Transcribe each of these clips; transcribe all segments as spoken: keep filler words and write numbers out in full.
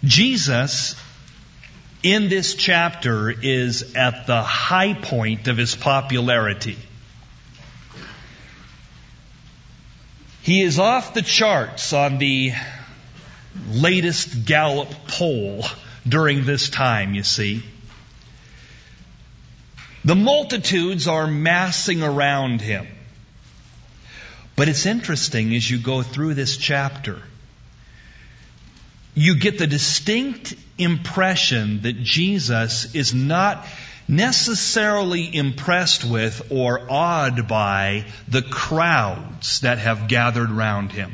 Jesus, in this chapter, is at the high point of his popularity. He is off the charts on the latest Gallup poll during this time, you see. The multitudes are massing around him. But it's interesting as you go through this chapter, you get the distinct impression that Jesus is not necessarily impressed with or awed by the crowds that have gathered round him.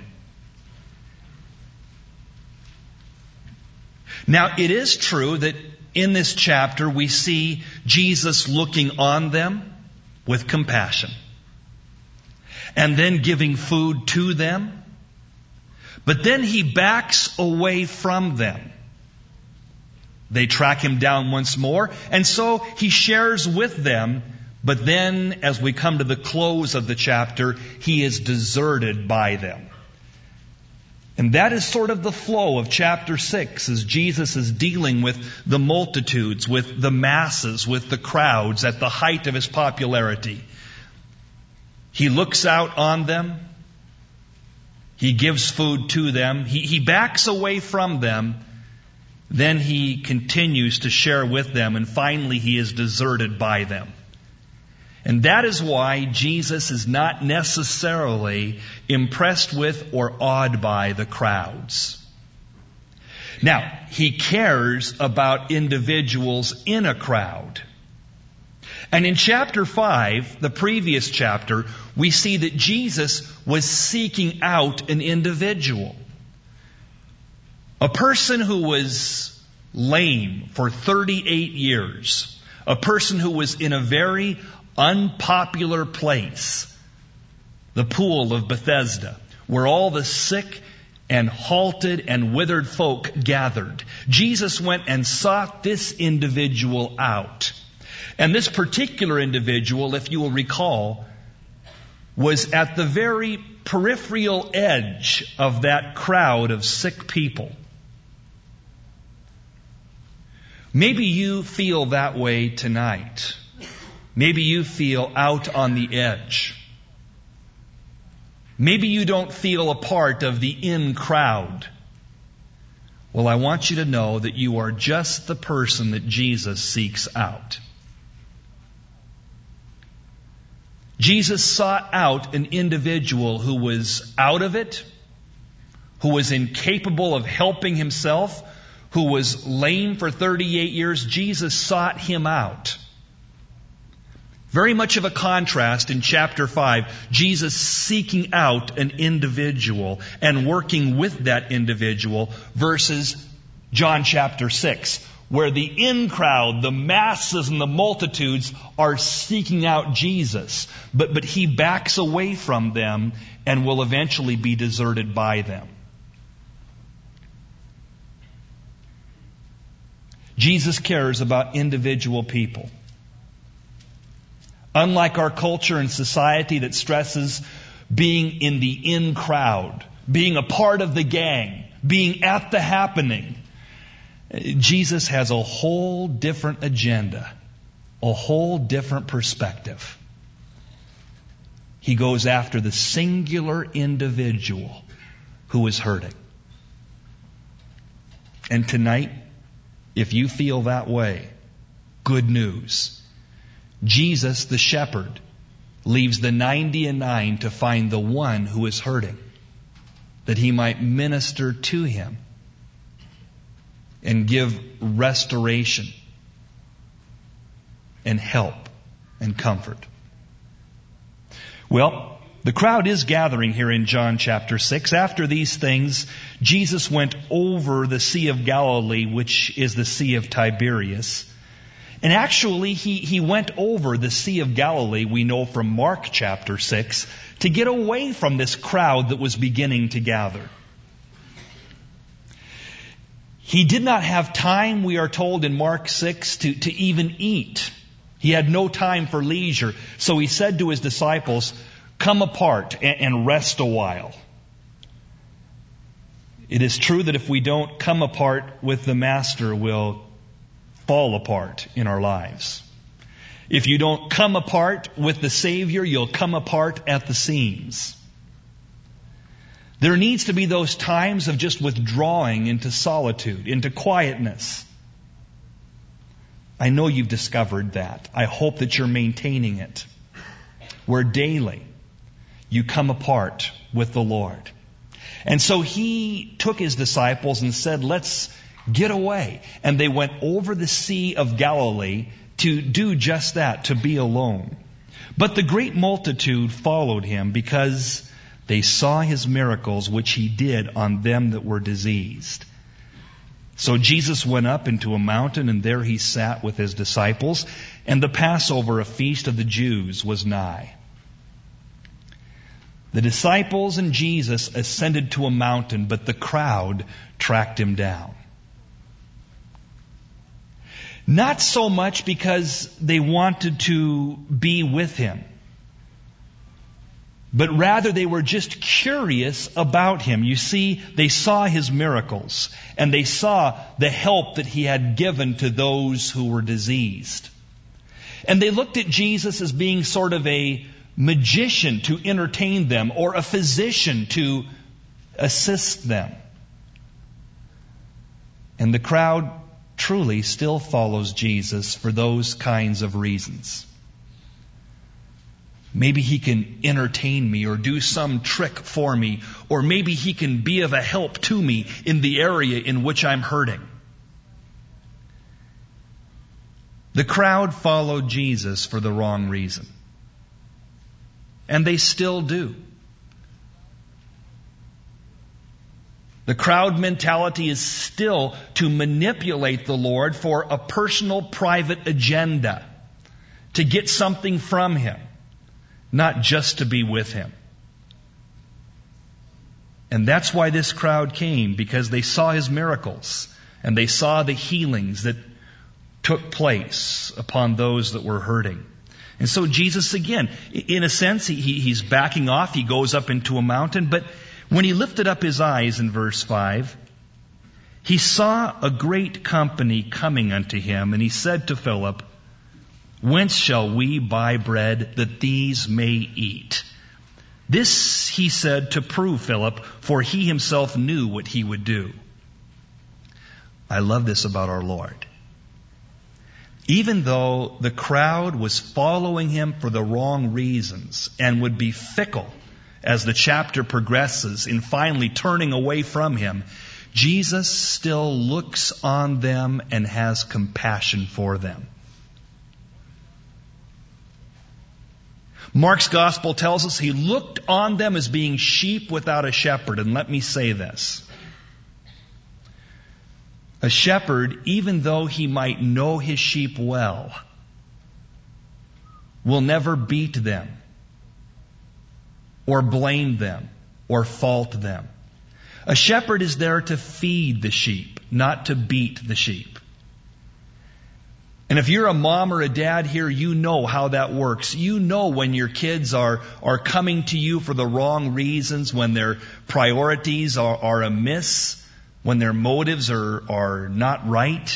Now, it is true that in this chapter we see Jesus looking on them with compassion and then giving food to them. But then he backs away from them. They track him down once more, and so he shares with them. But then, as we come to the close of the chapter, he is deserted by them. And that is sort of the flow of chapter six, as Jesus is dealing with the multitudes, with the masses, with the crowds at the height of his popularity. He looks out on them. He gives food to them. He, he backs away from them. Then he continues to share with them, and finally he is deserted by them. And that is why Jesus is not necessarily impressed with or awed by the crowds. Now, he cares about individuals in a crowd. And in chapter five, the previous chapter, we see that Jesus was seeking out an individual. A person who was lame for thirty-eight years. A person who was in a very unpopular place. The pool of Bethesda, where all the sick and halted and withered folk gathered. Jesus went and sought this individual out. And this particular individual, if you will recall, was at the very peripheral edge of that crowd of sick people. Maybe you feel that way tonight. Maybe you feel out on the edge. Maybe you don't feel a part of the in crowd. Well, I want you to know that you are just the person that Jesus seeks out. Jesus sought out an individual who was out of it, who was incapable of helping himself, who was lame for thirty-eight years. Jesus sought him out. Very much of a contrast in chapter five, Jesus seeking out an individual and working with that individual versus John chapter six, where the in crowd, the masses and the multitudes are seeking out Jesus. But, but he backs away from them and will eventually be deserted by them. Jesus cares about individual people. Unlike our culture and society that stresses being in the in crowd, being a part of the gang, being at the happening, Jesus has a whole different agenda, a whole different perspective. He goes after the singular individual who is hurting. And tonight, if you feel that way, good news. Jesus, the shepherd, leaves the ninety and nine to find the one who is hurting, that he might minister to him and give restoration and help and comfort. Well, the crowd is gathering here in John chapter six. After these things, Jesus went over the Sea of Galilee, which is the Sea of Tiberias. And actually, he, he went over the Sea of Galilee, we know from Mark chapter six, to get away from this crowd that was beginning to gather. He did not have time, we are told in Mark six, to, to even eat. He had no time for leisure. So he said to his disciples, come apart and, and rest a while. It is true that if we don't come apart with the Master, we'll fall apart in our lives. If you don't come apart with the Savior, you'll come apart at the seams. There needs to be those times of just withdrawing into solitude, into quietness. I know you've discovered that. I hope that you're maintaining it. Where daily you come apart with the Lord. And so He took His disciples and said, let's get away. And they went over the Sea of Galilee to do just that, to be alone. But the great multitude followed Him because they saw His miracles which He did on them that were diseased. So Jesus went up into a mountain, and there He sat with His disciples, and the Passover, a feast of the Jews, was nigh. The disciples and Jesus ascended to a mountain, but the crowd tracked Him down. Not so much because they wanted to be with Him, but rather they were just curious about Him. You see, they saw His miracles, and they saw the help that He had given to those who were diseased. And they looked at Jesus as being sort of a magician to entertain them, or a physician to assist them. And the crowd truly still follows Jesus for those kinds of reasons. Maybe He can entertain me or do some trick for me, or maybe He can be of a help to me in the area in which I'm hurting. The crowd followed Jesus for the wrong reason. And they still do. The crowd mentality is still to manipulate the Lord for a personal, private agenda, to get something from Him, not just to be with Him. And that's why this crowd came, because they saw His miracles, and they saw the healings that took place upon those that were hurting. And so Jesus, again, in a sense, he, he's backing off. He goes up into a mountain. But when He lifted up His eyes in verse five, He saw a great company coming unto Him. And He said to Philip, whence shall we buy bread that these may eat? This He said to prove Philip, for He Himself knew what He would do. I love this about our Lord. Even though the crowd was following Him for the wrong reasons and would be fickle as the chapter progresses in finally turning away from Him, Jesus still looks on them and has compassion for them. Mark's gospel tells us He looked on them as being sheep without a shepherd. And let me say this. A shepherd, even though he might know his sheep well, will never beat them or blame them or fault them. A shepherd is there to feed the sheep, not to beat the sheep. And if you're a mom or a dad here, you know how that works. You know when your kids are, are coming to you for the wrong reasons, when their priorities are, are amiss, when their motives are, are not right.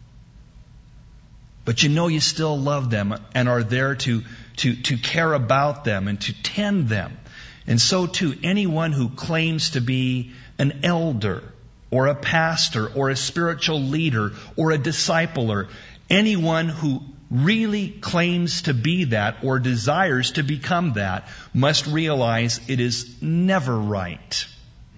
But you know you still love them and are there to, to, to care about them and to tend them. And so too, anyone who claims to be an elder or a pastor or a spiritual leader or a discipler, anyone who really claims to be that or desires to become that must realize it is never right.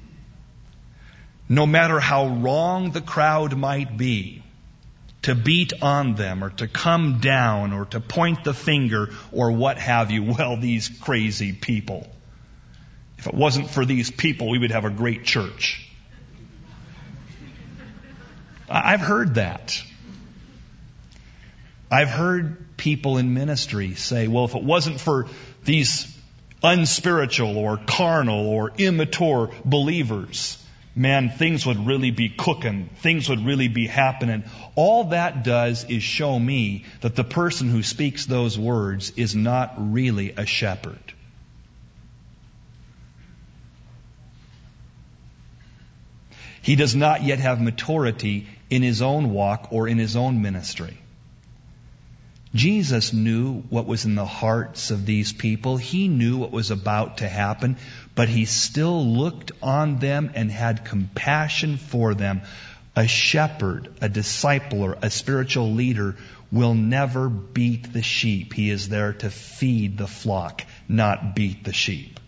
No matter how wrong the crowd might be, to beat on them or to come down or to point the finger or what have you, well, these crazy people. If it wasn't for these people, we would have a great church. I've heard that. I've heard people in ministry say, well, if it wasn't for these unspiritual or carnal or immature believers, man, things would really be cooking. Things would really be happening. All that does is show me that the person who speaks those words is not really a shepherd. He does not yet have maturity in his own walk or in his own ministry. Jesus knew what was in the hearts of these people. He knew what was about to happen, but he still looked on them and had compassion for them. A shepherd, a discipler, a spiritual leader will never beat the sheep. He is there to feed the flock, not beat the sheep.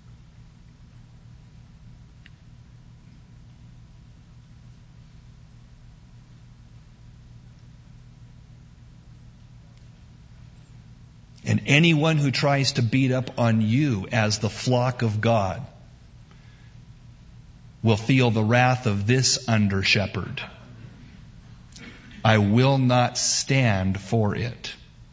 And anyone who tries to beat up on you as the flock of God will feel the wrath of this under shepherd. I will not stand for it.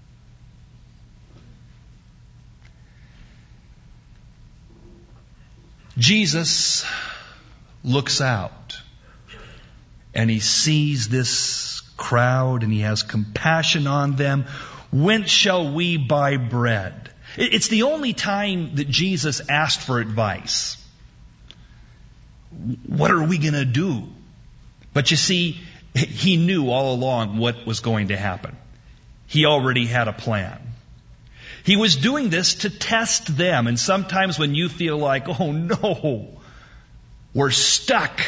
Jesus looks out and he sees this crowd and he has compassion on them. Whence shall we buy bread? It's the only time that Jesus asked for advice. What are we going to do? But you see, he knew all along what was going to happen. He already had a plan. He was doing this to test them. And sometimes when you feel like, oh no, we're stuck.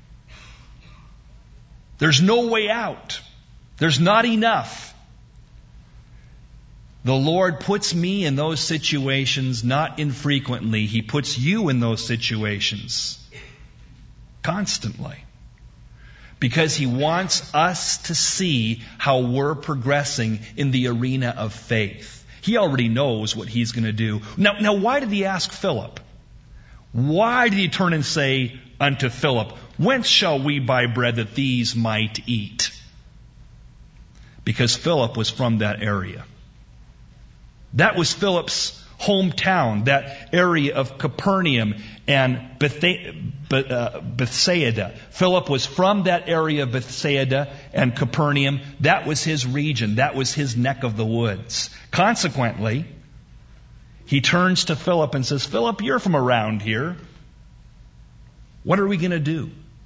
There's no way out. There's not enough. The Lord puts me in those situations not infrequently. He puts you in those situations constantly. Because He wants us to see how we're progressing in the arena of faith. He already knows what He's going to do. Now, now, why did He ask Philip? Why did He turn and say unto Philip, whence shall we buy bread that these might eat? Because Philip was from that area. That was Philip's hometown, that area of Capernaum and Bethsaida. Philip was from that area of Bethsaida and Capernaum. That was his region. That was his neck of the woods. Consequently, he turns to Philip and says, Philip, you're from around here. What are we going to do?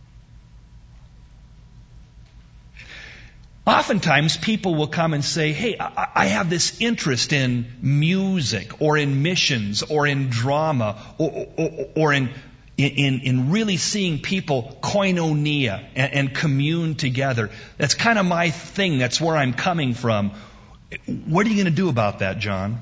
Oftentimes people will come and say, hey, I, I have this interest in music or in missions or in drama or, or, or in, in, in really seeing people koinonia and, and commune together. That's kind of my thing. That's where I'm coming from. What are you going to do about that, John?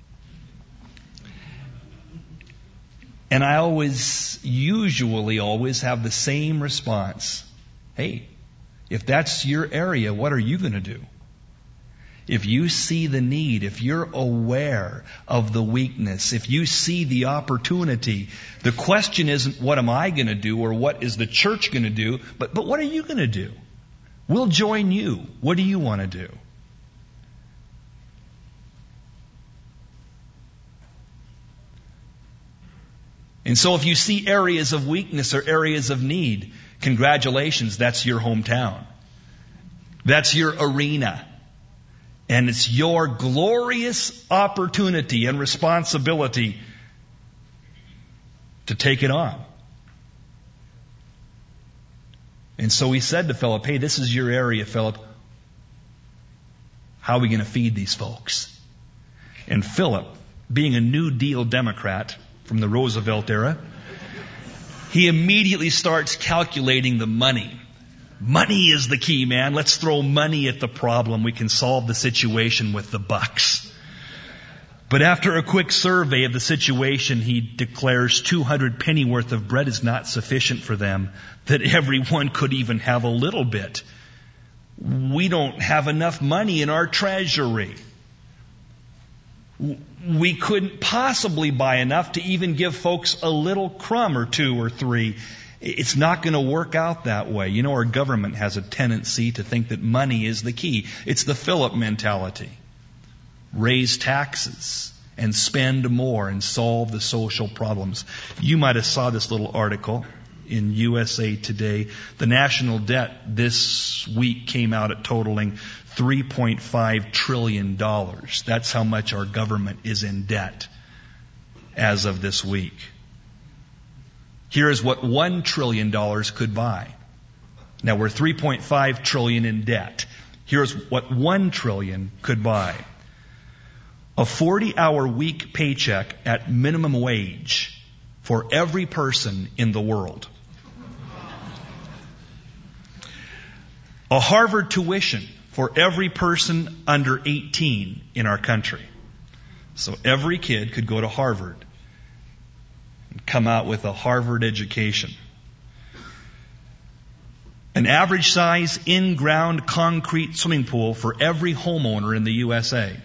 And I always, usually always have the same response. Hey, if that's your area, what are you going to do? If you see the need, if you're aware of the weakness, if you see the opportunity, the question isn't what am I going to do or what is the church going to do, but, but what are you going to do? We'll join you. What do you want to do? And so if you see areas of weakness or areas of need, congratulations, that's your hometown. That's your arena. And it's your glorious opportunity and responsibility to take it on. And so he said to Philip, hey, this is your area, Philip. How are we going to feed these folks? And Philip, being a New Deal Democrat from the Roosevelt era, he immediately starts calculating the money. Money is the key, man. Let's throw money at the problem. We can solve the situation with the bucks. But after a quick survey of the situation, he declares two hundred pennyworth of bread is not sufficient for them, that everyone could even have a little bit. We don't have enough money in our treasury. We couldn't possibly buy enough to even give folks a little crumb or two or three. It's not going to work out that way. You know, our government has a tendency to think that money is the key. It's the Philip mentality. Raise taxes and spend more and solve the social problems. You might have saw this little article in U S A Today. The national debt this week came out at totaling three point five trillion dollars. That's how much our government is in debt as of this week. Here is what one trillion dollars could buy. Now we're three point five trillion in debt. Here's what one trillion could buy. A forty-hour week paycheck at minimum wage for every person in the world. A Harvard tuition for every person under eighteen in our country. So every kid could go to Harvard and come out with a Harvard education. An average size in-ground concrete swimming pool for every homeowner in the U S A.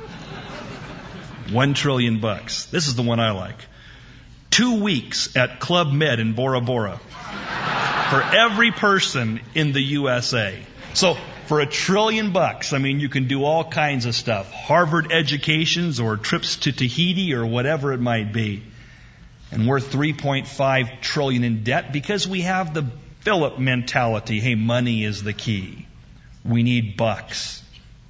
One trillion bucks. This is the one I like. Two weeks at Club Med in Bora Bora for every person in the U S A. So for a trillion bucks, I mean, you can do all kinds of stuff. Harvard educations or trips to Tahiti or whatever it might be. And we're three point five trillion in debt because we have the Philip mentality. Hey, money is the key. We need bucks.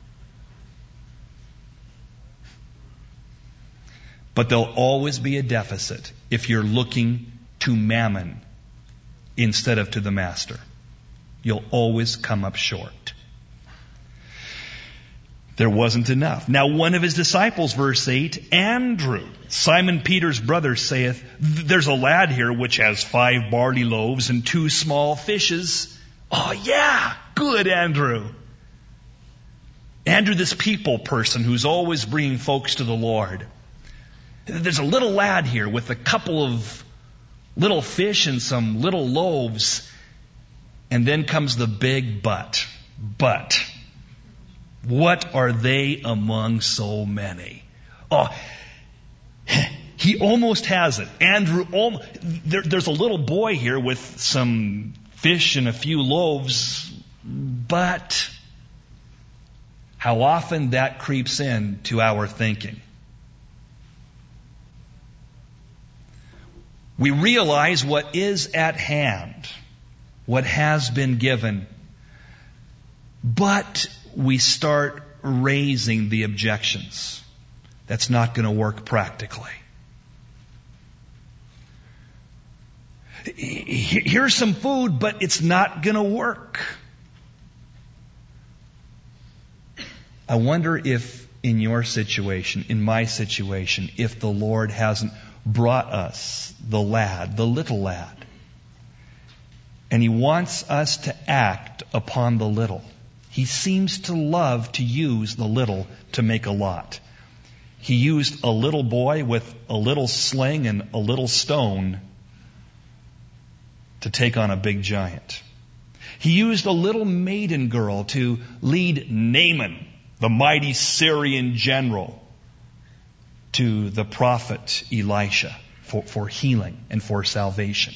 But there'll always be a deficit if you're looking to mammon instead of to the master. You'll always come up short. There wasn't enough. Now one of his disciples, verse eight, Andrew, Simon Peter's brother, saith, there's a lad here which has five barley loaves and two small fishes. Oh yeah, good Andrew. Andrew, this people person who's always bringing folks to the Lord. There's a little lad here with a couple of little fish and some little loaves. And then comes the big but. But. What are they among so many? Oh, he almost has it. Andrew, almost, there, there's a little boy here with some fish and a few loaves, but how often that creeps in to our thinking. We realize what is at hand, what has been given, but we start raising the objections. That's not going to work practically. Here's some food, but it's not going to work. I wonder if in your situation, in my situation, if the Lord hasn't brought us the lad, the little lad, and He wants us to act upon the little. He seems to love to use the little to make a lot. He used a little boy with a little sling and a little stone to take on a big giant. He used a little maiden girl to lead Naaman, the mighty Syrian general, to the prophet Elisha for, for healing and for salvation.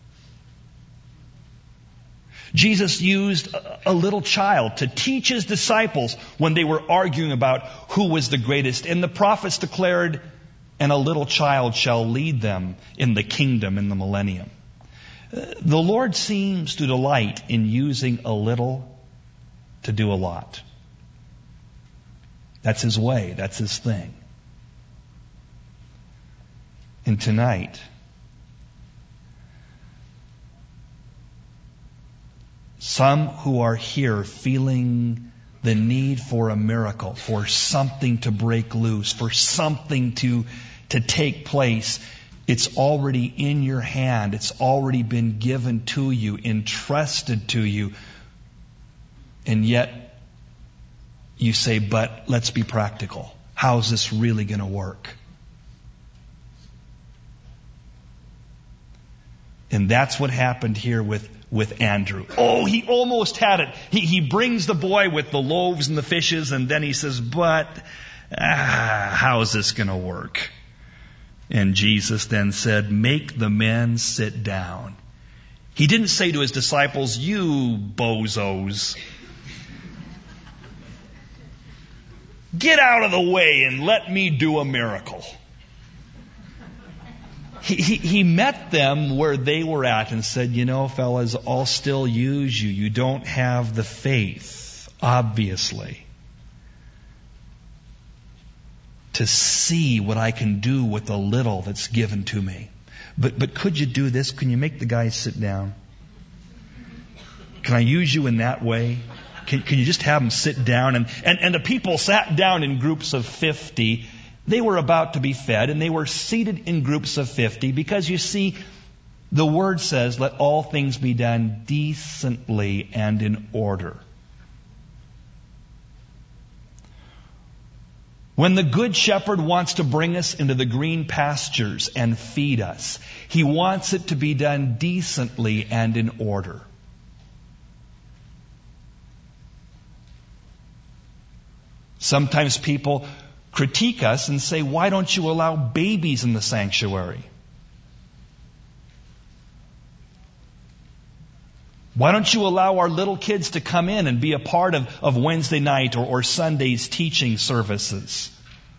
Jesus used a little child to teach His disciples when they were arguing about who was the greatest. And the prophets declared, and a little child shall lead them in the kingdom in the millennium. The Lord seems to delight in using a little to do a lot. That's His way. That's His thing. And tonight, some who are here feeling the need for a miracle, for something to break loose, for something to, to take place, it's already in your hand. It's already been given to you, entrusted to you. And yet you say, but let's be practical. How's this really going to work? And that's what happened here with, with Andrew. Oh, he almost had it. He, he brings the boy with the loaves and the fishes, and then he says, but ah, how is this going to work? And Jesus then said, make the men sit down. He didn't say to His disciples, you bozos, get out of the way and let me do a miracle. He, he, he met them where they were at and said, you know, fellas, I'll still use you. You don't have the faith, obviously, to see what I can do with the little that's given to me. But, but could you do this? Can you make the guys sit down? Can I use you in that way? Can, can you just have them sit down? And, and, and the people sat down in groups of fifty. They were about to be fed, and they were seated in groups of fifty because, you see, the Word says, let all things be done decently and in order. When the Good Shepherd wants to bring us into the green pastures and feed us, He wants it to be done decently and in order. Sometimes people critique us and say, why don't you allow babies in the sanctuary? Why don't you allow our little kids to come in and be a part of, of Wednesday night or, or Sunday's teaching services?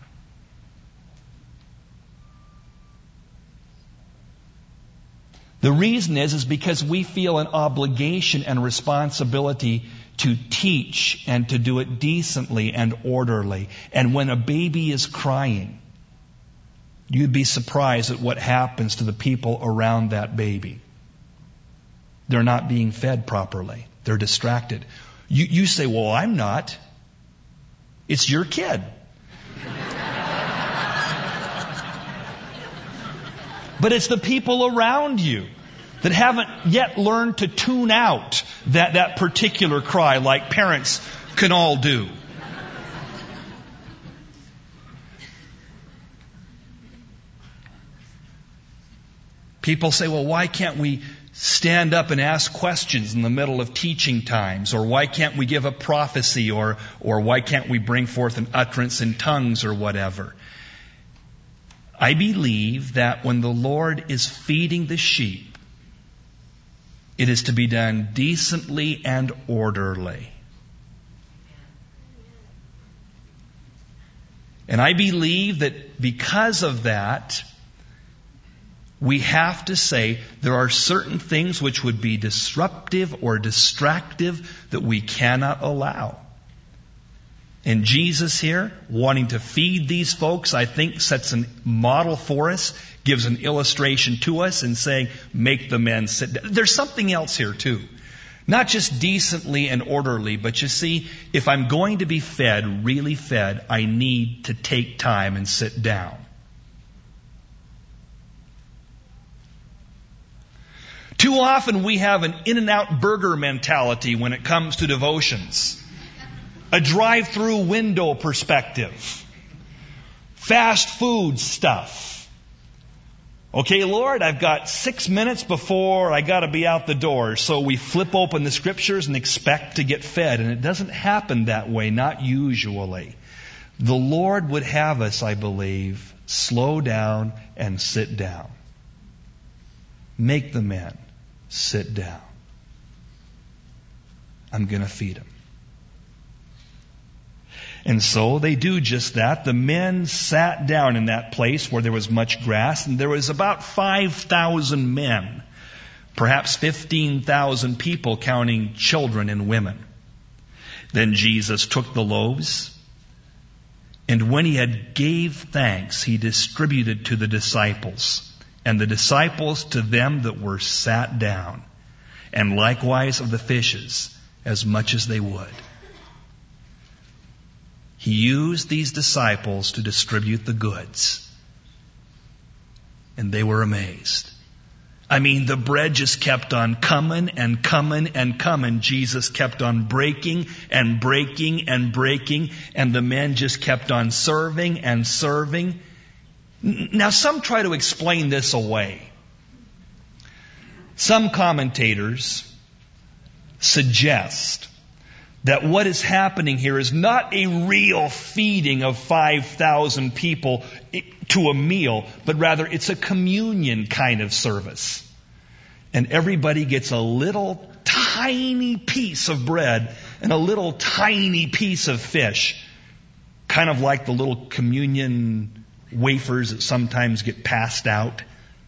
The reason is, is because we feel an obligation and responsibility to teach and to do it decently and orderly. And when a baby is crying, you'd be surprised at what happens to the people around that baby. They're not being fed properly. They're distracted. You, you say, well, I'm not. It's your kid. But it's the people around you that haven't yet learned to tune out that, that particular cry like parents can all do. People say, well, why can't we stand up and ask questions in the middle of teaching times? Or why can't we give a prophecy? Or, or why can't we bring forth an utterance in tongues or whatever? I believe that when the Lord is feeding the sheep, it is to be done decently and orderly. And I believe that because of that, we have to say there are certain things which would be disruptive or distractive that we cannot allow. And Jesus here, wanting to feed these folks, I think sets a model for us, gives an illustration to us in saying, make the men sit down. There's something else here too. Not just decently and orderly, but you see, if I'm going to be fed, really fed, I need to take time and sit down. Too often we have an In-N-Out burger mentality when it comes to devotions. A drive-through window perspective. Fast food stuff. Okay, Lord, I've got six minutes before I got to be out the door. So we flip open the scriptures and expect to get fed. And it doesn't happen that way, not usually. The Lord would have us, I believe, slow down and sit down. Make the men sit down. I'm going to feed them. And so they do just that. The men sat down in that place where there was much grass, and there was about five thousand men, perhaps fifteen thousand people counting children and women. Then Jesus took the loaves, and when he had gave thanks, he distributed to the disciples, and the disciples to them that were sat down, and likewise of the fishes, as much as they would. He used these disciples to distribute the goods. And they were amazed. I mean, the bread just kept on coming and coming and coming. Jesus kept on breaking and breaking and breaking. And the men just kept on serving and serving. Now, some try to explain this away. Some commentators suggest that what is happening here is not a real feeding of five thousand people to a meal, but rather it's a communion kind of service. And everybody gets a little tiny piece of bread and a little tiny piece of fish, kind of like the little communion wafers that sometimes get passed out.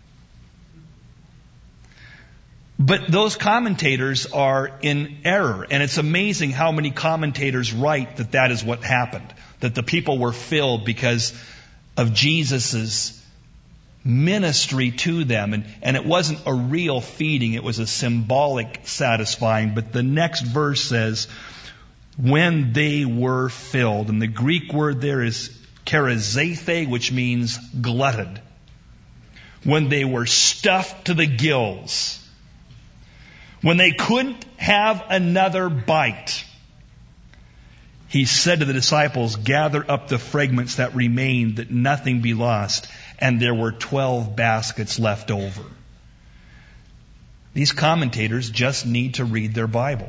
But those commentators are in error. And it's amazing how many commentators write that that is what happened. That the people were filled because of Jesus' ministry to them. And, and it wasn't a real feeding, it was a symbolic satisfying. But the next verse says, when they were filled. And the Greek word there is charizathe, which means glutted. When they were stuffed to the gills. When they couldn't have another bite. He said to the disciples, gather up the fragments that remained, that nothing be lost. And there were twelve baskets left over. These commentators just need to read their Bible.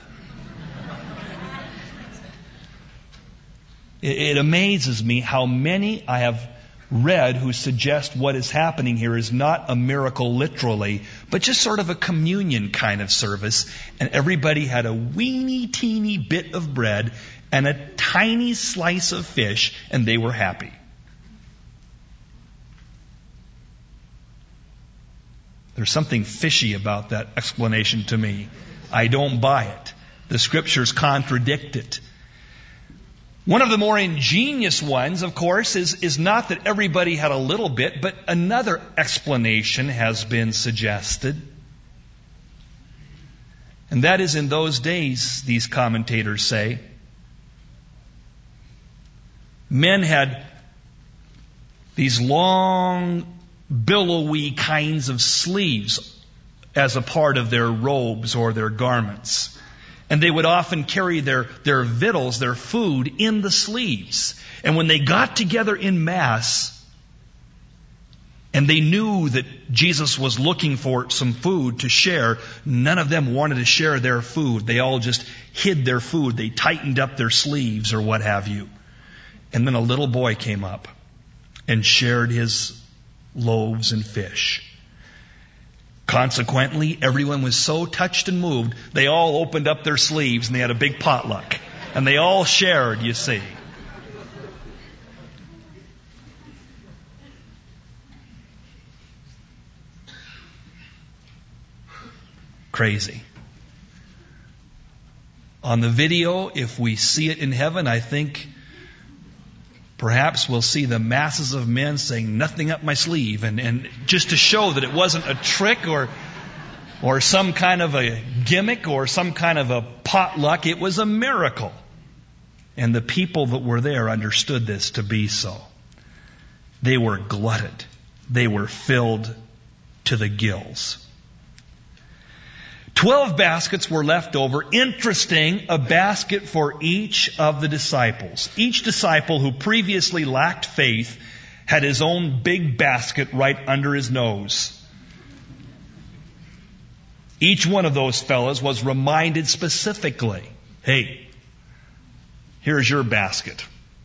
It, it amazes me how many I have read who suggest what is happening here is not a miracle literally, but just sort of a communion kind of service. And everybody had a weeny teeny bit of bread and a tiny slice of fish, and they were happy. There's something fishy about that explanation to me. I don't buy it. The Scriptures contradict it. One of the more ingenious ones, of course, is, is not that everybody had a little bit, but another explanation has been suggested. And that is, in those days, these commentators say, men had these long, billowy kinds of sleeves as a part of their robes or their garments. And they would often carry their, their victuals, their food, in the sleeves. And when they got together in mass, and they knew that Jesus was looking for some food to share, none of them wanted to share their food. They all just hid their food. They tightened up their sleeves or what have you. And then a little boy came up and shared his loaves and fish. Consequently, everyone was so touched and moved, they all opened up their sleeves and they had a big potluck. And they all shared, you see. Crazy. On the video, if we see it in heaven, I think perhaps we'll see the masses of men saying, nothing up my sleeve, and, and just to show that it wasn't a trick or or some kind of a gimmick or some kind of a potluck. It was a miracle. And the people that were there understood this to be so. They were glutted. They were filled to the gills. Twelve baskets were left over. Interesting, a basket for each of the disciples. Each disciple who previously lacked faith had his own big basket right under his nose. Each one of those fellows was reminded specifically, hey, here's your basket.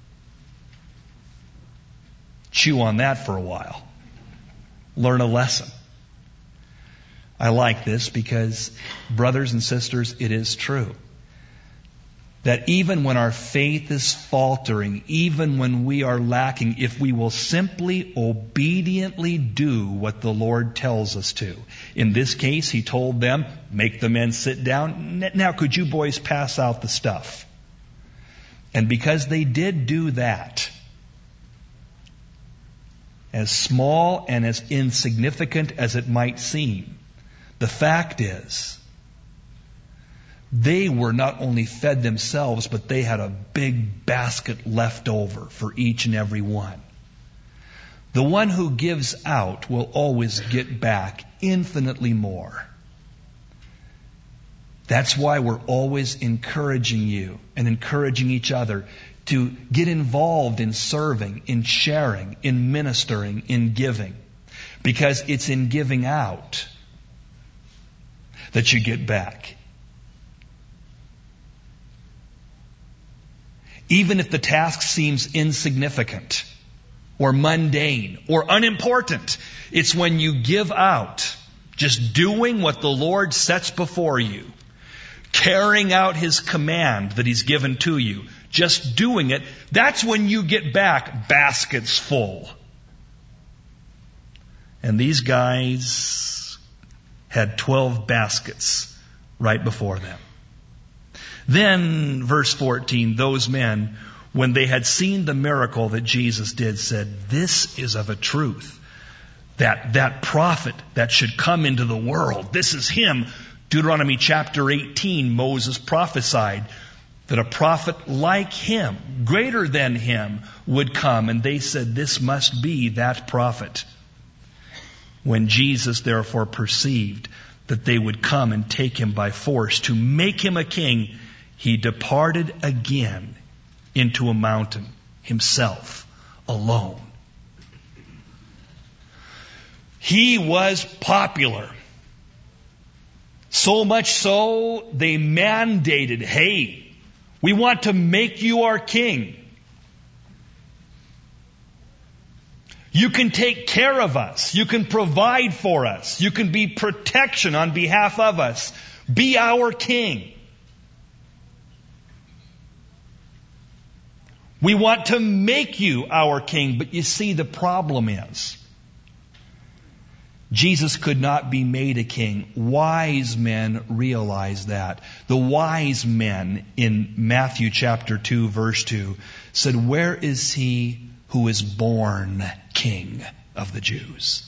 Chew on that for a while. Learn a lesson. I like this because, brothers and sisters, it is true that even when our faith is faltering, even when we are lacking, if we will simply obediently do what the Lord tells us to. In this case, He told them, make the men sit down. Now, could you boys pass out the stuff? And because they did do that, as small and as insignificant as it might seem, the fact is, they were not only fed themselves, but they had a big basket left over for each and every one. The one who gives out will always get back infinitely more. That's why we're always encouraging you and encouraging each other to get involved in serving, in sharing, in ministering, in giving. Because it's in giving out that you get back. Even if the task seems insignificant or mundane or unimportant, it's when you give out, just doing what the Lord sets before you, carrying out His command that He's given to you, just doing it, that's when you get back baskets full. And these guys had twelve baskets right before them. Then, verse fourteen, those men, when they had seen the miracle that Jesus did, said, this is of a truth That, that prophet that should come into the world. This is him. Deuteronomy chapter eighteen, Moses prophesied that a prophet like him, greater than him, would come. And they said, this must be that prophet. When Jesus therefore perceived that they would come and take him by force to make him a king, he departed again into a mountain, himself alone. He was popular. So much so, they mandated, hey, we want to make you our king. You can take care of us. You can provide for us. You can be protection on behalf of us. Be our king. We want to make you our king. But you see, the problem is, Jesus could not be made a king. Wise men realized that. The wise men in Matthew chapter two, verse two, said, where is he who is born king of the Jews?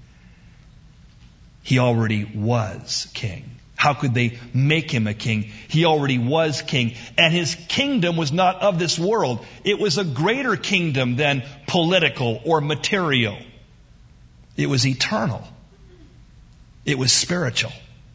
He already was king. How could they make him a king? He already was king. And his kingdom was not of this world. It was a greater kingdom than political or material. It was eternal. It was spiritual.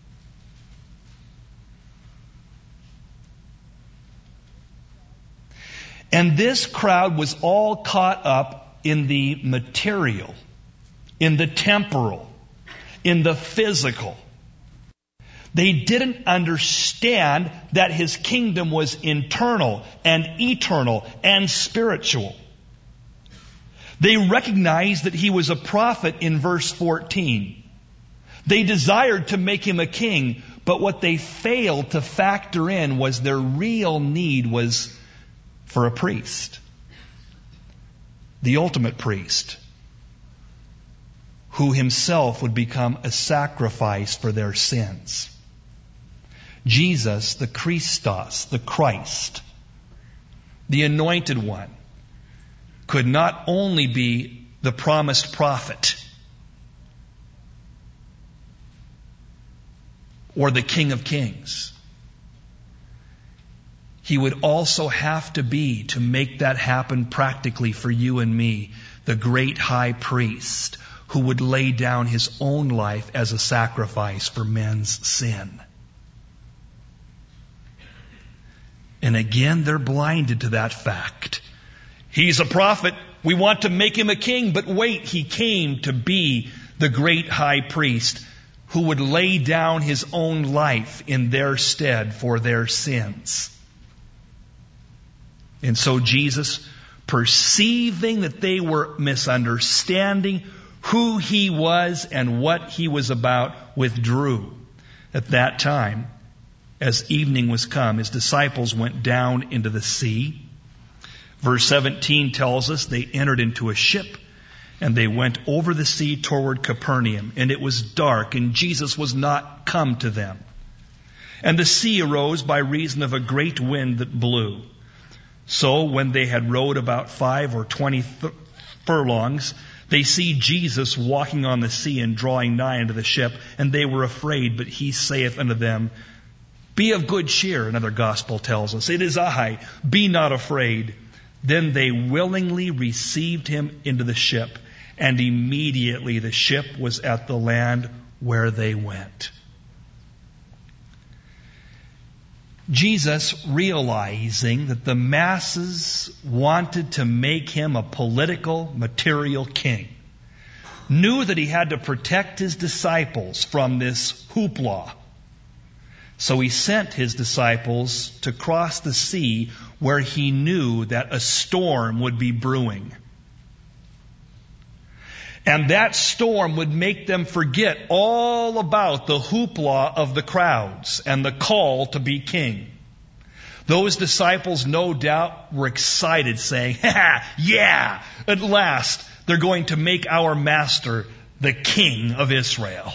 And this crowd was all caught up in the material, in the temporal, in the physical. They didn't understand that his kingdom was internal and eternal and spiritual. They recognized that he was a prophet in verse fourteen. They desired to make him a king, but what they failed to factor in was their real need was for a priest. The ultimate priest, who himself would become a sacrifice for their sins. Jesus, the Christos, the Christ, the anointed one, could not only be the promised prophet or the King of Kings. He would also have to be, to make that happen practically for you and me, the great high priest who would lay down his own life as a sacrifice for men's sin. And again, they're blinded to that fact. He's a prophet. We want to make him a king. But wait, he came to be the great high priest who would lay down his own life in their stead for their sins. And so Jesus, perceiving that they were misunderstanding who he was and what he was about, withdrew. At that time, as evening was come, his disciples went down into the sea. Verse seventeen tells us they entered into a ship and they went over the sea toward Capernaum. And it was dark, and Jesus was not come to them. And the sea arose by reason of a great wind that blew. So when they had rowed about five or twenty th- furlongs, they see Jesus walking on the sea and drawing nigh unto the ship. And they were afraid, but he saith unto them, be of good cheer. Another gospel tells us, it is I, be not afraid. Then they willingly received him into the ship, and immediately the ship was at the land where they went. Jesus, realizing that the masses wanted to make him a political, material king, knew that he had to protect his disciples from this hoopla. So he sent his disciples to cross the sea where he knew that a storm would be brewing. And that storm would make them forget all about the hoopla of the crowds and the call to be king. Those disciples, no doubt, were excited, saying, ha, yeah, at last they're going to make our master the king of Israel.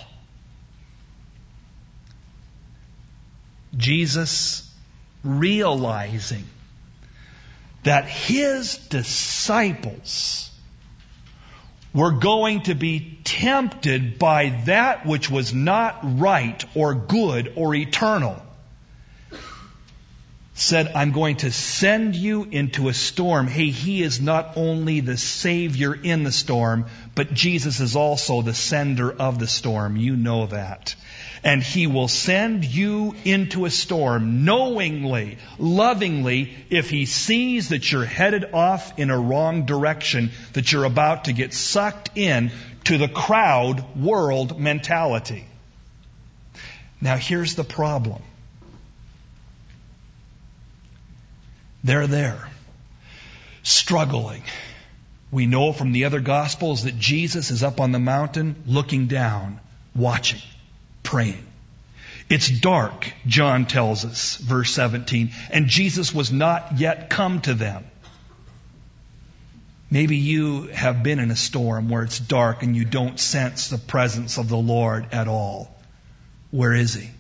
Jesus, realizing that his disciples were going to be tempted by that which was not right or good or eternal, said, I'm going to send you into a storm. Hey, He is not only the Savior in the storm, but Jesus is also the sender of the storm. You know that. And He will send you into a storm knowingly, lovingly, if He sees that you're headed off in a wrong direction, that you're about to get sucked in to the crowd world mentality. Now here's the problem. They're there, struggling. We know from the other Gospels that Jesus is up on the mountain looking down, watching, praying. It's dark, John tells us, verse seventeen, and Jesus was not yet come to them. Maybe you have been in a storm where it's dark and you don't sense the presence of the Lord at all. Where is He?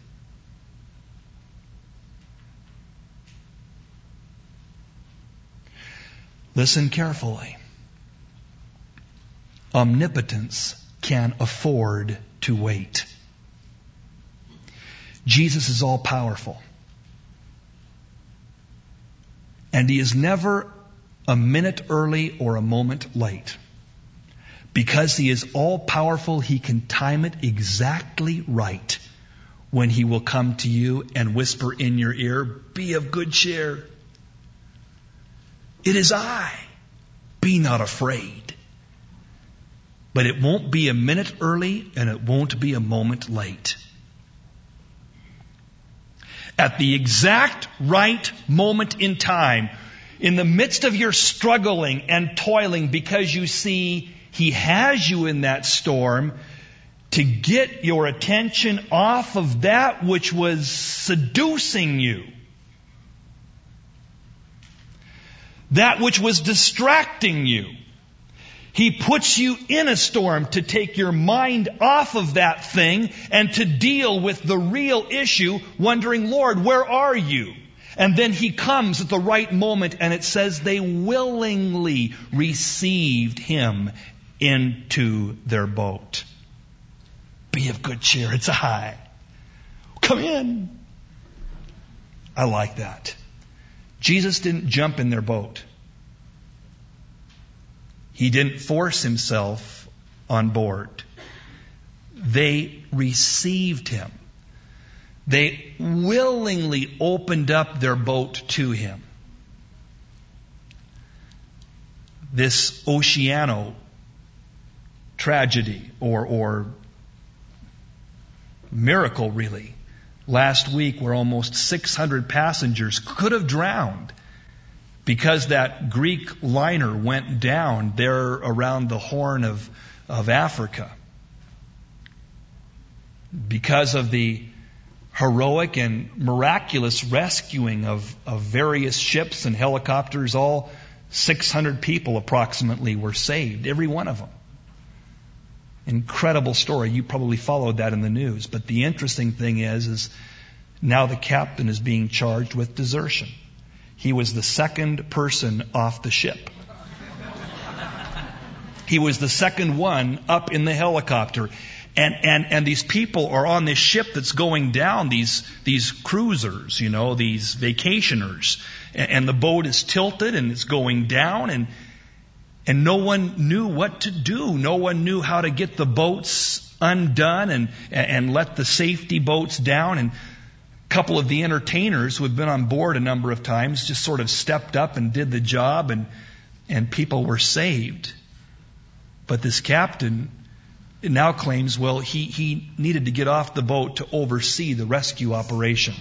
Listen carefully. Omnipotence can afford to wait. Jesus is all powerful. And He is never a minute early or a moment late. Because He is all powerful, He can time it exactly right when He will come to you and whisper in your ear, be of good cheer. It is I. Be not afraid. But it won't be a minute early and it won't be a moment late. At the exact right moment in time, in the midst of your struggling and toiling because you see He has you in that storm to get your attention off of that which was seducing you. That which was distracting you. He puts you in a storm to take your mind off of that thing and to deal with the real issue, wondering, Lord, where are you? And then He comes at the right moment, and it says they willingly received Him into their boat. Be of good cheer, it's I. Come in. I like that. Jesus didn't jump in their boat. He didn't force Himself on board. They received Him. They willingly opened up their boat to Him. This Oceano tragedy or, or miracle, really, last week where almost six hundred passengers could have drowned because that Greek liner went down there around the Horn of, of Africa. Because of the heroic and miraculous rescuing of, of various ships and helicopters, all six hundred people approximately were saved, every one of them. Incredible story. You probably followed that in the news. But the interesting thing is, is now the captain is being charged with desertion. He was the second person off the ship. He was the second one up in the helicopter. And, and, and these people are on this ship that's going down, these, these cruisers, you know, these vacationers. And, and the boat is tilted and it's going down, and, and no one knew what to do. No one knew how to get the boats undone and, and let the safety boats down. And a couple of the entertainers who had been on board a number of times just sort of stepped up and did the job, and, and people were saved. But this captain now claims, well, he, he needed to get off the boat to oversee the rescue operation.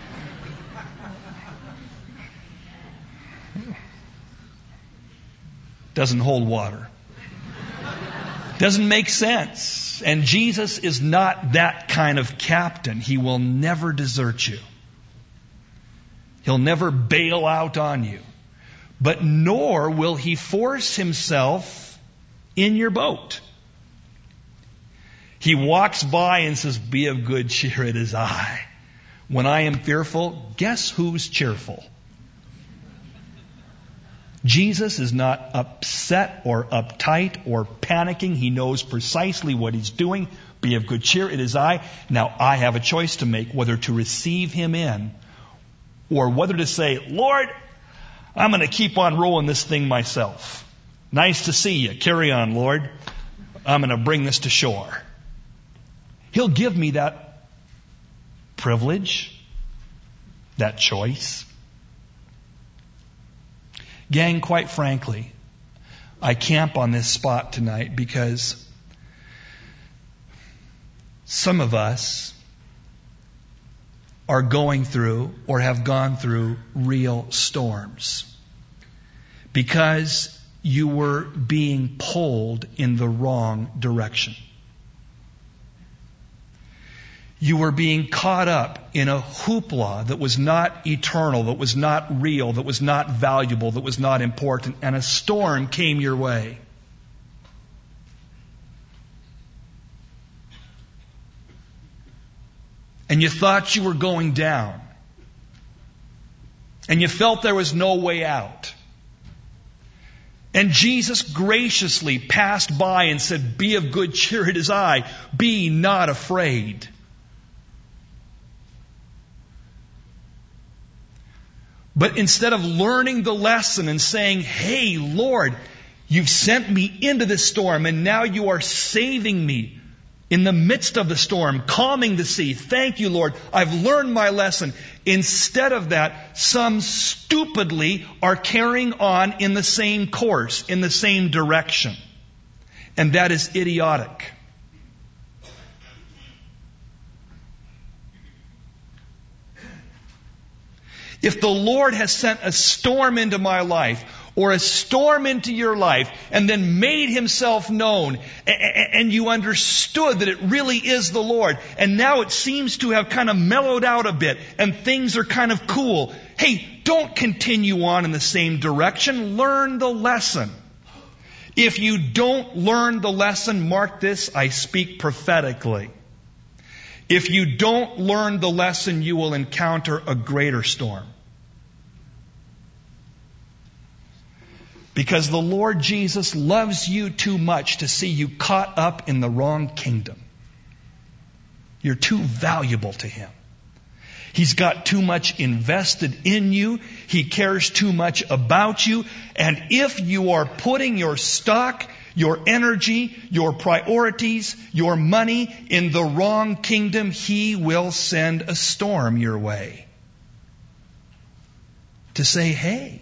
Doesn't hold water. Doesn't make sense. And Jesus is not that kind of captain. He will never desert you. He'll never bail out on you. But nor will He force Himself in your boat. He walks by and says, be of good cheer, it is I. When I am fearful, guess who's cheerful? Jesus is not upset or uptight or panicking. He knows precisely what He's doing. Be of good cheer, it is I. Now I have a choice to make, whether to receive Him in or whether to say, Lord, I'm going to keep on rolling this thing myself. Nice to see you. Carry on, Lord. I'm going to bring this to shore. He'll give me that privilege, that choice. Gang, quite frankly, I camp on this spot tonight because some of us are going through or have gone through real storms because you were being pulled in the wrong direction. You were being caught up in a hoopla that was not eternal, that was not real, that was not valuable, that was not important, and a storm came your way. And you thought you were going down. And you felt there was no way out. And Jesus graciously passed by and said, be of good cheer, it is I. Be not afraid. But instead of learning the lesson and saying, hey, Lord, you've sent me into this storm and now you are saving me in the midst of the storm, calming the sea. Thank you, Lord. I've learned my lesson. Instead of that, some stupidly are carrying on in the same course, in the same direction. And that is idiotic. If the Lord has sent a storm into my life, or a storm into your life, and then made Himself known, and you understood that it really is the Lord, and now it seems to have kind of mellowed out a bit, and things are kind of cool. Hey, don't continue on in the same direction. Learn the lesson. If you don't learn the lesson, mark this, I speak prophetically. If you don't learn the lesson, you will encounter a greater storm. Because the Lord Jesus loves you too much to see you caught up in the wrong kingdom. You're too valuable to Him. He's got too much invested in you. He cares too much about you. And if you are putting your stock, your energy, your priorities, your money in the wrong kingdom, He will send a storm your way. To say, hey,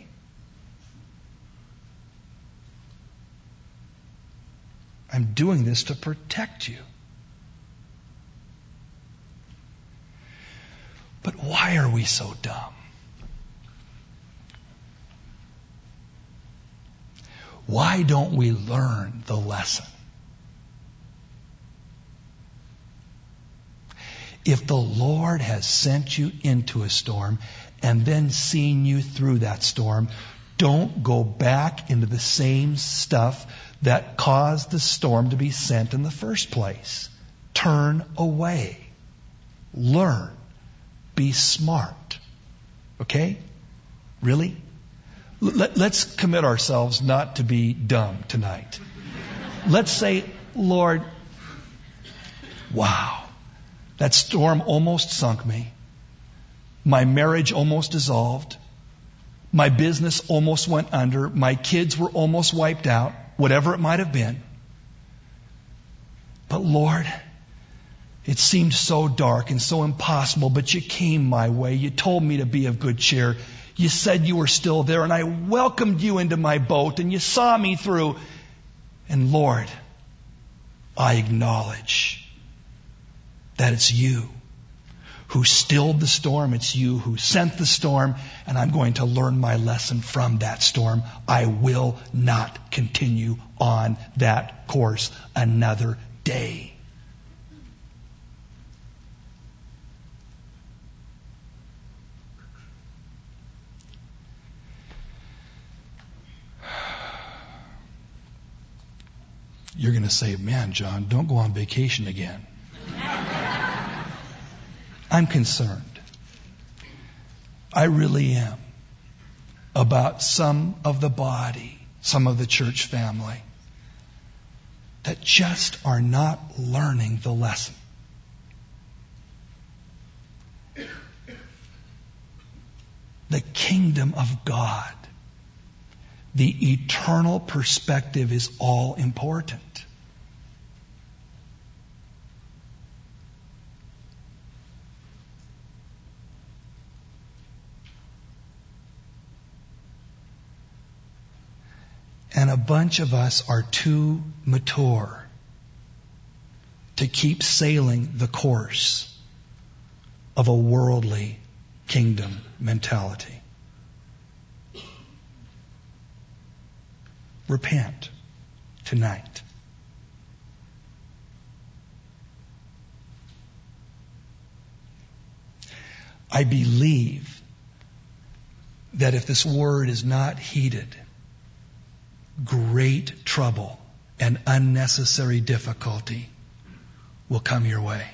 I'm doing this to protect you. But why are we so dumb? Why don't we learn the lesson? If the Lord has sent you into a storm and then seen you through that storm, don't go back into the same stuff that caused the storm to be sent in the first place. Turn away. Learn. Be smart. Okay? Really? Let, let's commit ourselves not to be dumb tonight. Let's say, Lord, wow, that storm almost sunk me. My marriage almost dissolved. My business almost went under. My kids were almost wiped out. Whatever it might have been. But Lord, it seemed so dark and so impossible, but you came my way. You told me to be of good cheer. You said you were still there, and I welcomed you into my boat, and you saw me through. And Lord, I acknowledge that it's you who stilled the storm. It's you who sent the storm, and I'm going to learn my lesson from that storm. I will not continue on that course another day. You're going to say, man, John, don't go on vacation again. I'm concerned. I really am. about some of the body, some of the church family, that just are not learning the lesson. The kingdom of God, the eternal perspective is all important. And a bunch of us are too mature to keep sailing the course of a worldly kingdom mentality. Repent tonight. I believe that if this word is not heeded, great trouble and unnecessary difficulty will come your way.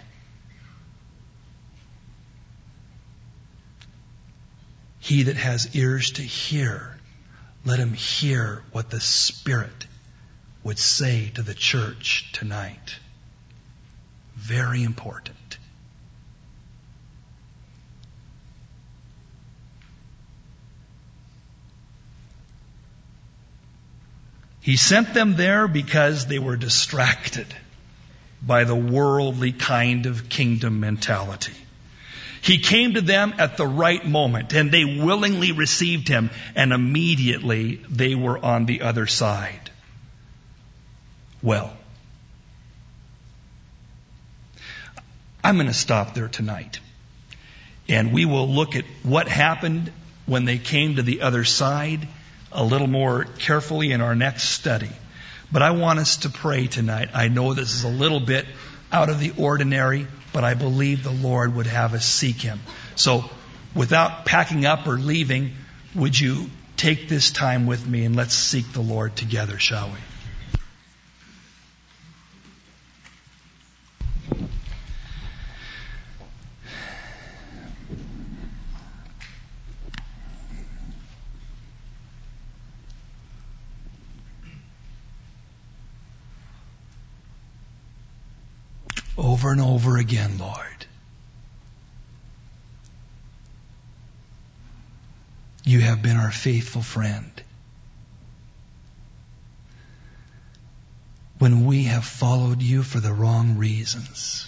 He that has ears to hear, let him hear what the Spirit would say to the church tonight. Very important. He sent them there because they were distracted by the worldly kind of kingdom mentality. He came to them at the right moment, and they willingly received him, and immediately they were on the other side. Well, I'm going to stop there tonight, and we will look at what happened when they came to the other side a little more carefully in our next study. But I want us to pray tonight. I know this is a little bit out of the ordinary, but I believe the Lord would have us seek him. So without packing up or leaving, would you take this time with me and let's seek the Lord together, shall we? Over and over again, Lord, you have been our faithful friend. When we have followed you for the wrong reasons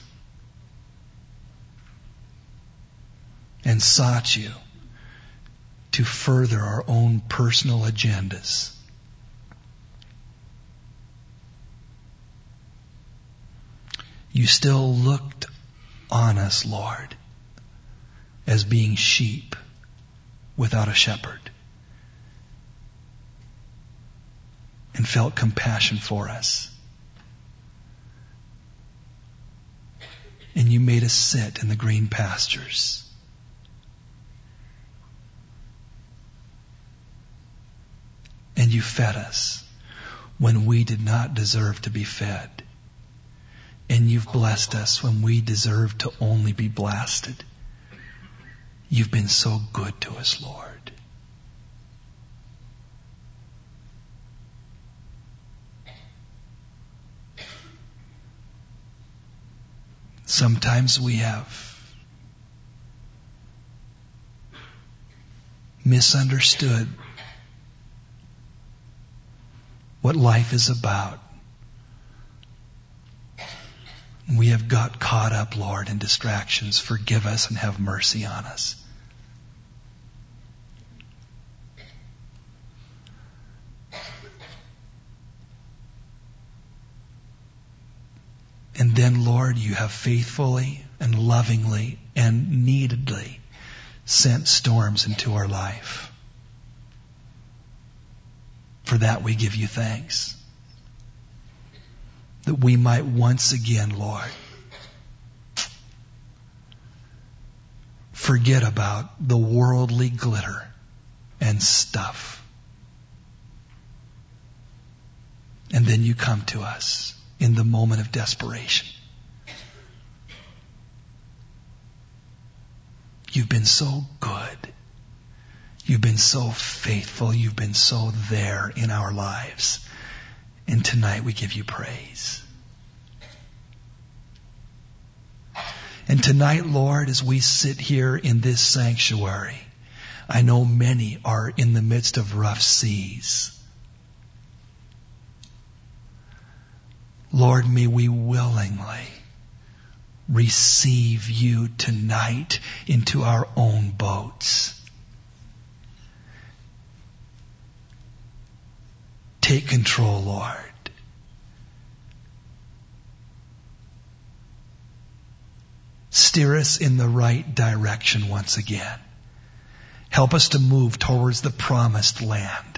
and sought you to further our own personal agendas. You still looked on us, Lord, as being sheep without a shepherd, and felt compassion for us. And you made us sit in the green pastures. And you fed us when we did not deserve to be fed. And you've blessed us when we deserve to only be blasted. You've been so good to us, Lord. Sometimes we have misunderstood what life is about. We have got caught up, Lord, in distractions. Forgive us and have mercy on us. And then, Lord, you have faithfully and lovingly and neededly sent storms into our life. For that we give you thanks. That we might once again, Lord, forget about the worldly glitter and stuff. And then you come to us in the moment of desperation. You've been so good. You've been so faithful. You've been so there in our lives. And tonight we give you praise. And tonight, Lord, as we sit here in this sanctuary, I know many are in the midst of rough seas. Lord, may we willingly receive you tonight into our own boats. Take control, Lord. Steer us in the right direction once again. Help us to move towards the promised land.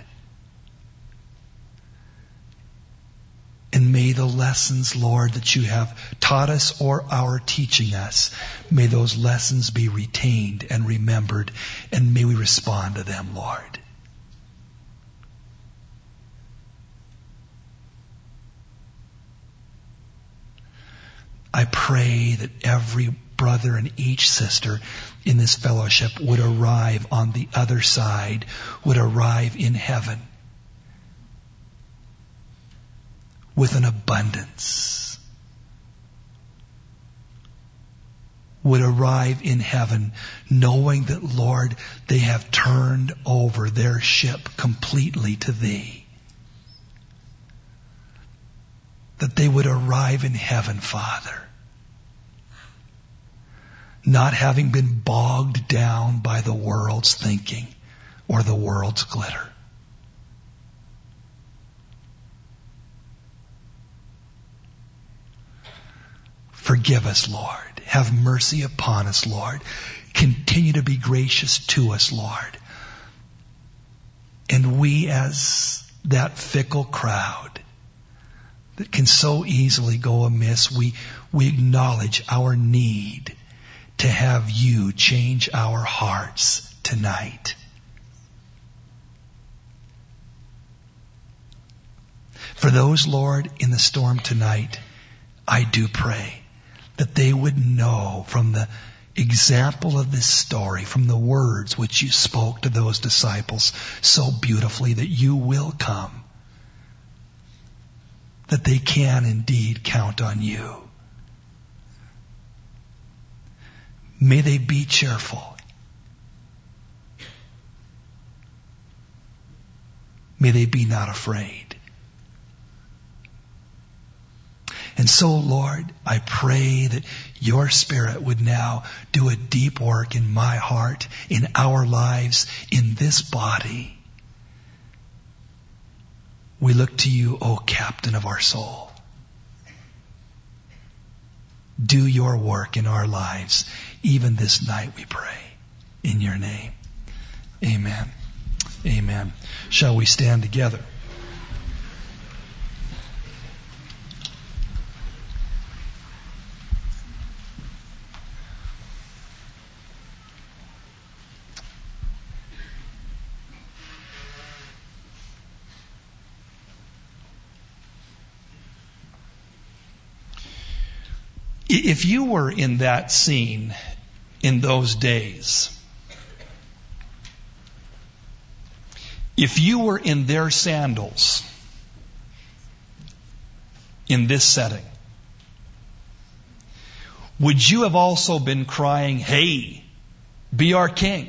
And may the lessons, Lord, that you have taught us or are teaching us, may those lessons be retained and remembered, and may we respond to them, Lord. I pray that every brother and each sister in this fellowship would arrive on the other side, would arrive in heaven with an abundance, would arrive in heaven knowing that, Lord, they have turned over their ship completely to Thee. That they would arrive in heaven, Father, not having been bogged down by the world's thinking or the world's glitter. Forgive us, Lord. Have mercy upon us, Lord. Continue to be gracious to us, Lord. And we, as that fickle crowd that can so easily go amiss, we, we acknowledge our need to have you change our hearts tonight. For those, Lord, in the storm tonight, I do pray that they would know from the example of this story, from the words which you spoke to those disciples so beautifully, that you will come, that they can indeed count on you. May they be cheerful. May they be not afraid. And so, Lord, I pray that your Spirit would now do a deep work in my heart, in our lives, in this body. We look to you, O Captain of our soul. Do your work in our lives, even this night, we pray. In your name. Amen. Amen. Shall we stand together? If you were in that scene in those days, if you were in their sandals in this setting, would you have also been crying, "Hey, be our king.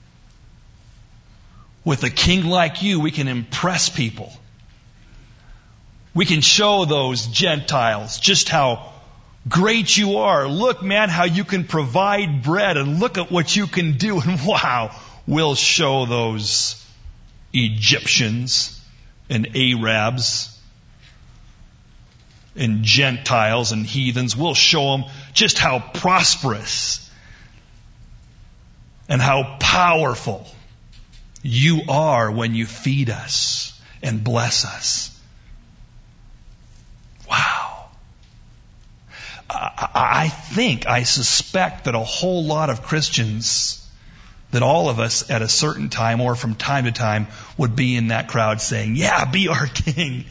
With a king like you, we can impress people. We can show those Gentiles just how great you are. Look, man, how you can provide bread, and look at what you can do. And wow, we'll show those Egyptians and Arabs and Gentiles and heathens, we'll show them just how prosperous and how powerful you are when you feed us and bless us." Wow. I think, I suspect that a whole lot of Christians, that all of us at a certain time or from time to time would be in that crowd saying, "Yeah, be our king.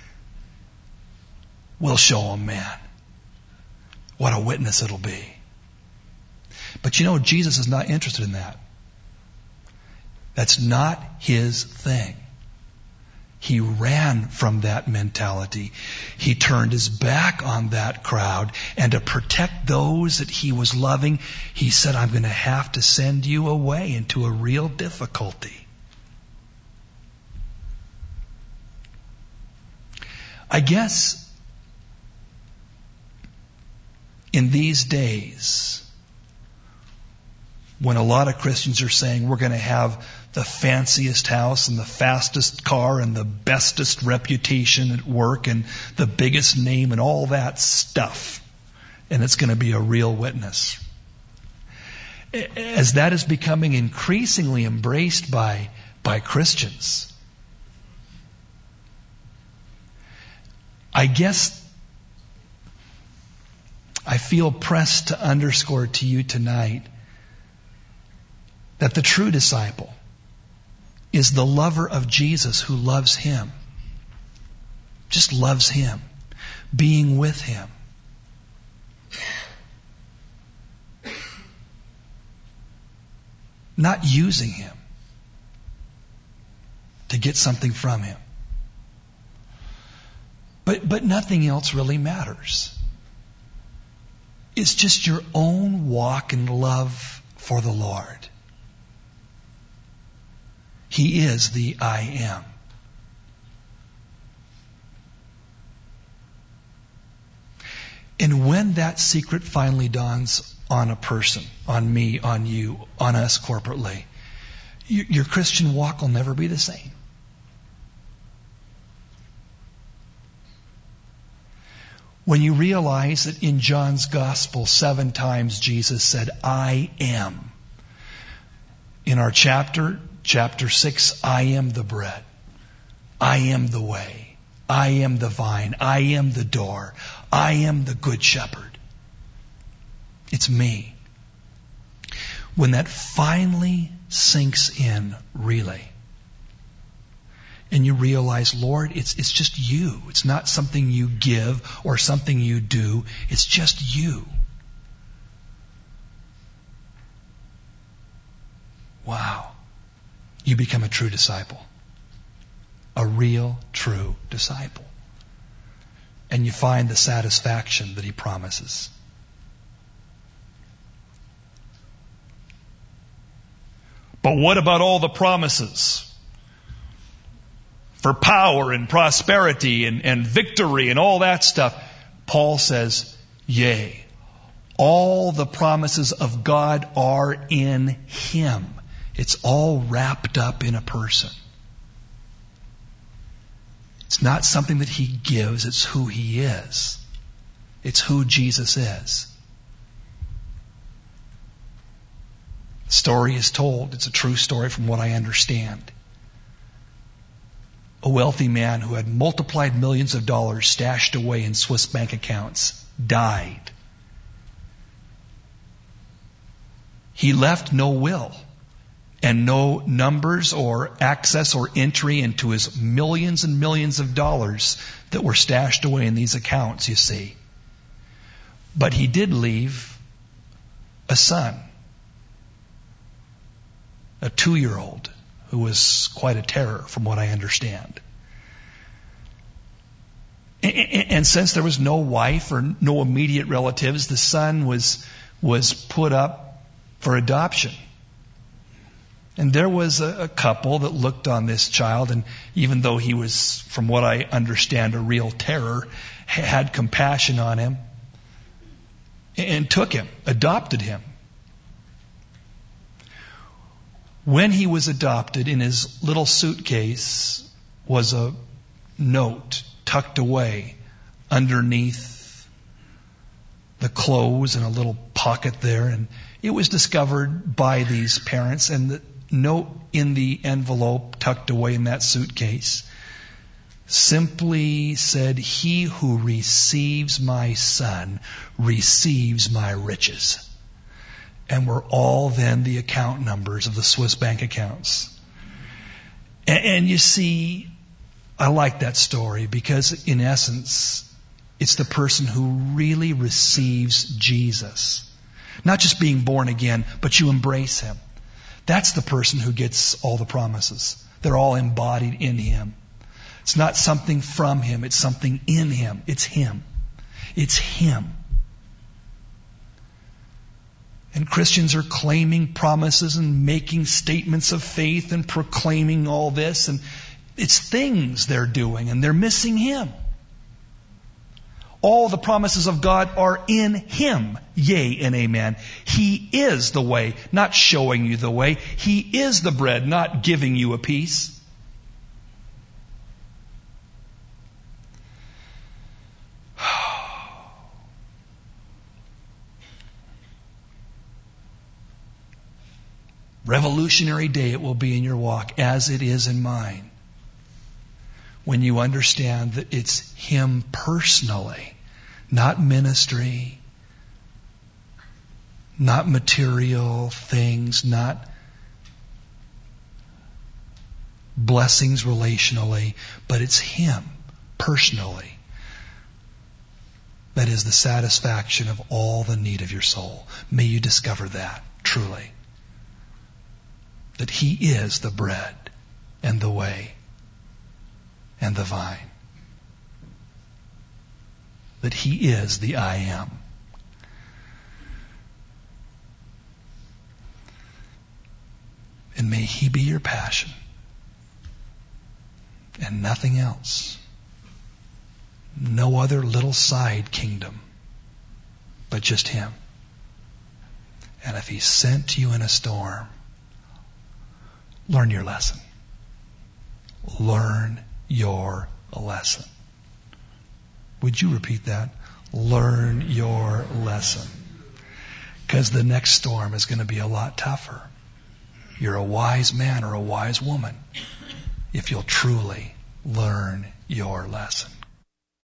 We'll show them, man. What a witness it'll be." But you know, Jesus is not interested in that. That's not his thing. He ran from that mentality. He turned his back on that crowd, and to protect those that he was loving, he said, I'm going to have to send you away into a real difficulty. I guess in these days, when a lot of Christians are saying we're going to have the fanciest house and the fastest car and the bestest reputation at work and the biggest name and all that stuff, and it's going to be a real witness. As that is becoming increasingly embraced by, by Christians, I guess I feel pressed to underscore to you tonight that the true disciple is the lover of Jesus who loves him. Just loves him. Being with him. Not using him to get something from him. But, but nothing else really matters. It's just your own walk in love for the Lord. He is the I am. And when that secret finally dawns on a person, on me, on you, on us corporately, your Christian walk will never be the same. When you realize that in John's Gospel, seven times Jesus said, I am. In our chapter, chapter six, I am the bread. I am the way. I am the vine. I am the door. I am the good shepherd. It's me. When that finally sinks in, really, and you realize, Lord, it's, it's just you. It's not something you give or something you do. It's just you. Wow. You become a true disciple. A real, true disciple. And you find the satisfaction that he promises. But what about all the promises for power and prosperity and, and victory and all that stuff? Paul says, yea, all the promises of God are in him. It's all wrapped up in a person. It's not something that he gives, it's who he is. It's who Jesus is. The story is told. It's a true story from what I understand. A wealthy man who had multiplied millions of dollars stashed away in Swiss bank accounts died. He left no will and no numbers or access or entry into his millions and millions of dollars that were stashed away in these accounts, you see. But he did leave a son, a two-year-old, who was quite a terror from what I understand. And since there was no wife or no immediate relatives, the son was, was put up for adoption. And there was a, a couple that looked on this child, and even though he was, from what I understand, a real terror, had compassion on him and took him, adopted him. When he was adopted, in his little suitcase was a note tucked away underneath the clothes in a little pocket there. And it was discovered by these parents, and the note in the envelope tucked away in that suitcase simply said, "He who receives my son receives my riches." And were all then the account numbers of the Swiss bank accounts. And, and you see, I like that story because in essence, it's the person who really receives Jesus. Not just being born again, but you embrace him. That's the person who gets all the promises. They're all embodied in Him. It's not something from Him. It's something in Him. It's Him. It's Him. And Christians are claiming promises and making statements of faith and proclaiming all this. And it's things they're doing, and they're missing Him. All the promises of God are in Him. Yea and amen. He is the way, not showing you the way. He is the bread, not giving you a piece. Revolutionary day it will be in your walk, as it is in mine, when you understand that it's Him personally, not ministry, not material things, not blessings relationally, but it's Him personally that is the satisfaction of all the need of your soul. May you discover that truly. That He is the bread and the way and the vine. That He is the I am. And may He be your passion and nothing else. No other little side kingdom, but just Him. And if He sent you in a storm, learn your lesson. Learn your lesson. Would you repeat that? Learn your lesson. Because the next storm is going to be a lot tougher. You're a wise man or a wise woman if you'll truly learn your lesson.